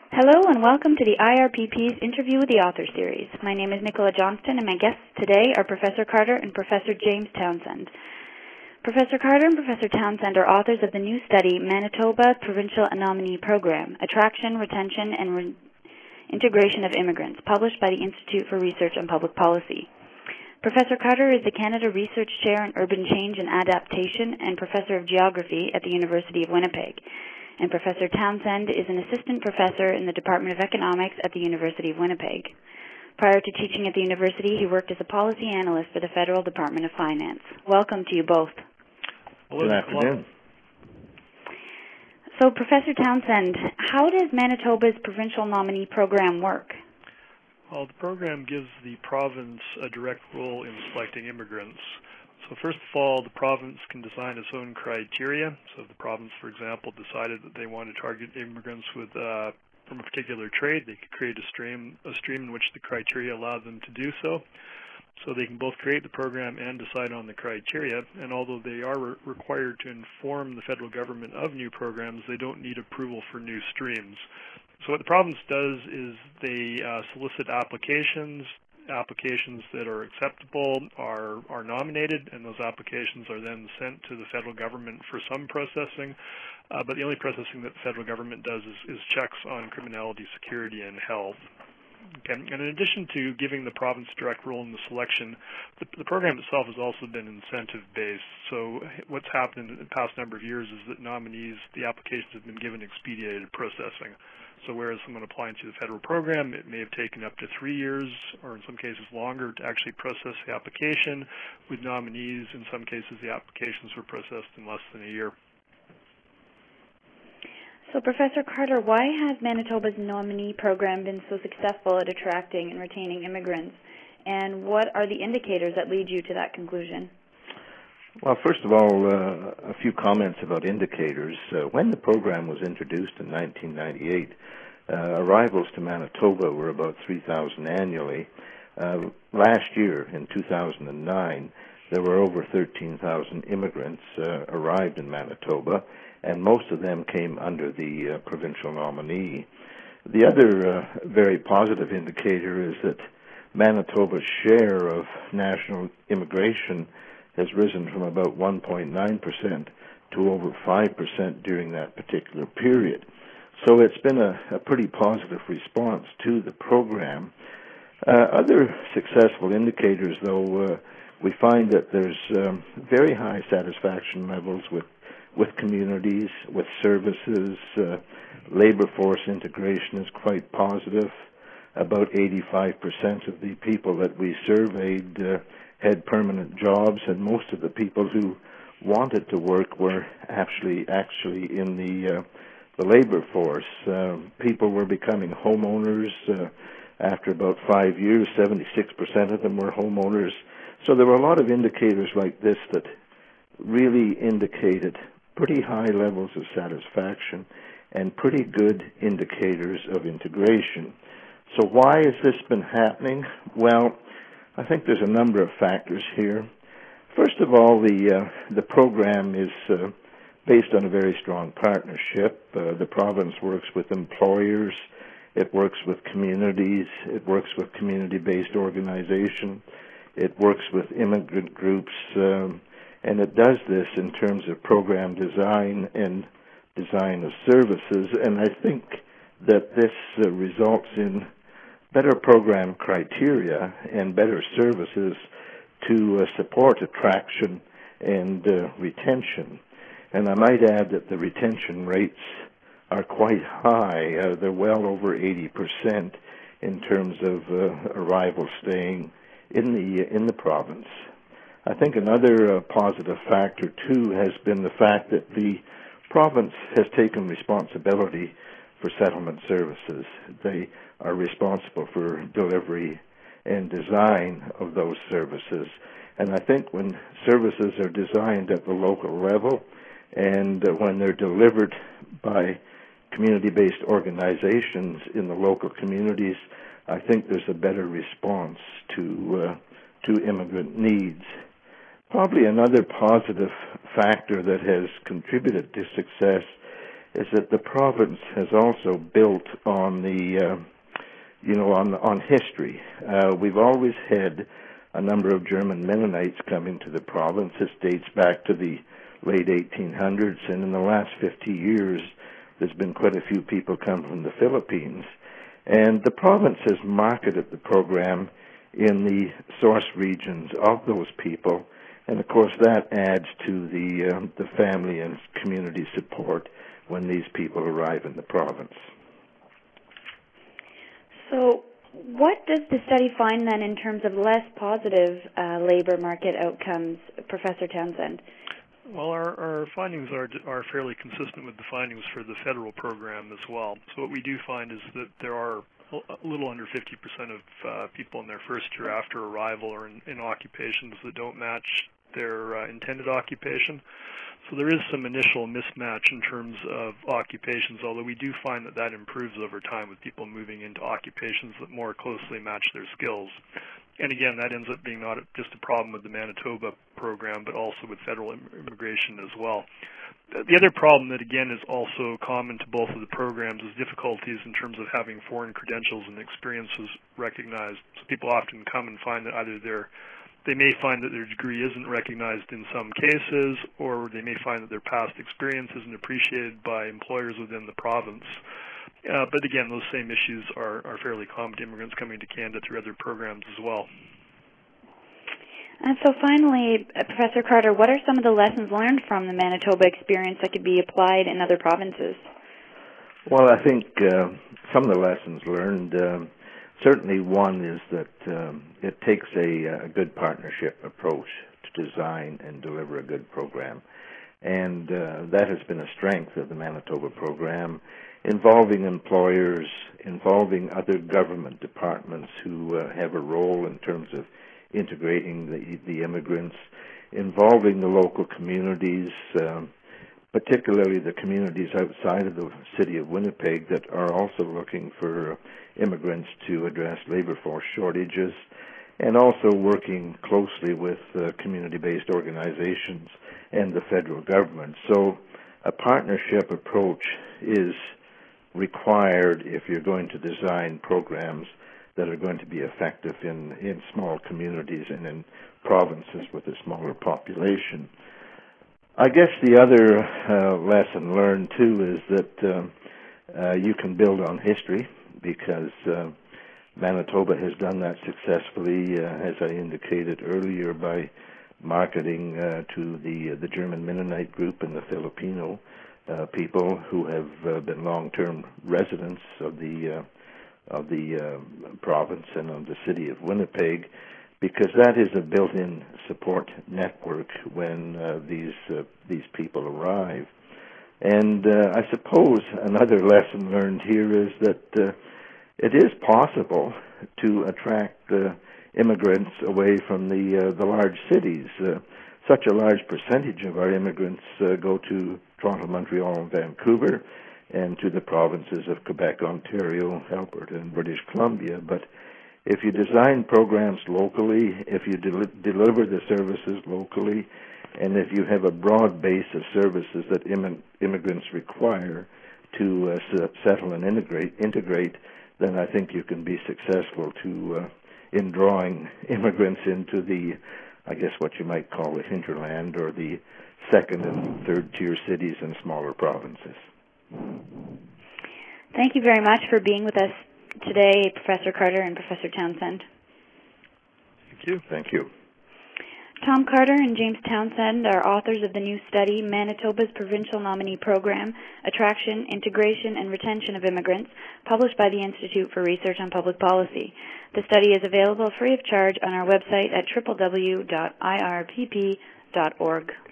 Hello and welcome to the IRPP's Interview with the Author series. My name is Nicola Johnston and my guests today are Professor Carter and Professor James Townsend. Professor Carter and Professor Townsend are authors of the new study, Manitoba Provincial Nominee Program, Attraction, Retention, and Integration of Immigrants, published by the Institute for Research on Public Policy. Professor Carter is the Canada Research Chair in Urban Change and Adaptation and Professor of Geography at the University of Winnipeg. And Professor Townsend is an assistant professor in the Department of Economics at the University of Winnipeg. Prior to teaching at the university, he worked as a policy analyst for the Federal Department of Finance. Welcome to you both. Good afternoon. So, Professor Townsend, how does Manitoba's provincial nominee program work? Well, the program gives the province a direct role in selecting immigrants. So first of all, the province can design its own criteria. So if the province, for example, decided that they want to target immigrants with from a particular trade, they could create a stream in which the criteria allow them to do so. So they can both create the program and decide on the criteria. And although they are required to inform the federal government of new programs, they don't need approval for new streams. So what the province does is they solicit applications that are acceptable are nominated, and those applications are then sent to the federal government for some processing. But the only processing that the federal government does is checks on criminality, security, and health. Okay. And in addition to giving the province direct role in the selection, the program itself has also been incentive-based. So what's happened in the past number of years is that nominees, the applications have been given expedited processing. So whereas someone applying to the federal program, it may have taken up to 3 years, or in some cases longer, to actually process the application. With nominees, in some cases, the applications were processed in less than a year. So, Professor Carter, why has Manitoba's nominee program been so successful at attracting and retaining immigrants? And what are the indicators that lead you to that conclusion? Well, first of all, a few comments about indicators. When the program was introduced in 1998, arrivals to Manitoba were about 3,000 annually. Last year, in 2009, there were over 13,000 immigrants arrived in Manitoba, and most of them came under the provincial nominee. The other very positive indicator is that Manitoba's share of national immigration has risen from about 1.9% to over 5% during that particular period. So it's been a pretty positive response to the program. Other successful indicators, though, we find that there's very high satisfaction levels with communities, with services. Labor force integration is quite positive. About 85% of the people that we surveyed had permanent jobs, and most of the people who wanted to work were actually in the labor force. People were becoming homeowners after about 5 years. 76% of them were homeowners. So there were a lot of indicators like this that really indicated pretty high levels of satisfaction and pretty good indicators of integration. So why has this been happening? Well, I think there's a number of factors here. First of all, the program is based on a very strong partnership. The province works with employers, it works with communities, it works with community-based organization, it works with immigrant groups, and it does this in terms of program design and design of services. And I think that this results in better program criteria and better services to support attraction and retention. And I might add that the retention rates are quite high. They're well over 80% in terms of arrivals staying in the province. I think another positive factor, too, has been the fact that the province has taken responsibility for settlement services. They are responsible for delivery and design of those services. And I think when services are designed at the local level and when they're delivered by community-based organizations in the local communities, I think there's a better response to immigrant needs. Probably another positive factor that has contributed to success is that the province has also built on the, on history. We've always had a number of German Mennonites coming to the province. This dates back to the late 1800s, and in the last 50 years, there's been quite a few people come from the Philippines. And the province has marketed the program in the source regions of those people, and of course that adds to the family and community support when these people arrive in the province. So what does the study find then in terms of less positive labor market outcomes, Professor Townsend? Well, our findings are fairly consistent with the findings for the federal program as well. So what we do find is that there are a little under 50% of people in their first year after arrival are in occupations that don't match their intended occupation. So there is some initial mismatch in terms of occupations, although we do find that improves over time with people moving into occupations that more closely match their skills. And again, that ends up being not just a problem with the Manitoba program, but also with federal immigration as well. The other problem that, again, is also common to both of the programs is difficulties in terms of having foreign credentials and experiences recognized. So people often come and find that either they may find that their degree isn't recognized in some cases, or they may find that their past experience isn't appreciated by employers within the province. But again, those same issues are fairly common to immigrants coming to Canada through other programs as well. And so finally, Professor Carter, what are some of the lessons learned from the Manitoba experience that could be applied in other provinces? Well, I think some of the lessons learned, certainly one is that it takes a good partnership approach to design and deliver a good program. And that has been a strength of the Manitoba program, involving employers, involving other government departments who have a role in terms of integrating the immigrants, involving the local communities, particularly the communities outside of the city of Winnipeg that are also looking for immigrants to address labor force shortages, and also working closely with community-based organizations and the federal government. So a partnership approach is required if you're going to design programs that are going to be effective in small communities and in provinces with a smaller population. I guess the other lesson learned, too, is that you can build on history, because Manitoba has done that successfully, as I indicated earlier, by marketing to the German Mennonite group and the Filipino people who have been long-term residents of the province and of the city of Winnipeg, because that is a built-in support network when these people arrive. And I suppose another lesson learned here is that it is possible to attract immigrants away from the large cities. Such a large percentage of our immigrants go to Toronto, Montreal, and Vancouver, and to the provinces of Quebec, Ontario, Alberta, and British Columbia. But if you design programs locally, if you deliver the services locally, and if you have a broad base of services that immigrants require to settle and integrate, then I think you can be successful in drawing immigrants into the, I guess what you might call the hinterland, or the second and third tier cities and smaller provinces. Thank you very much for being with us today, Professor Carter and Professor Townsend. Thank you. Thank you. Tom Carter and James Townsend are authors of the new study, Manitoba's Provincial Nominee Program, Attraction, Integration, and Retention of Immigrants, published by the Institute for Research on Public Policy. The study is available free of charge on our website at www.irpp.org.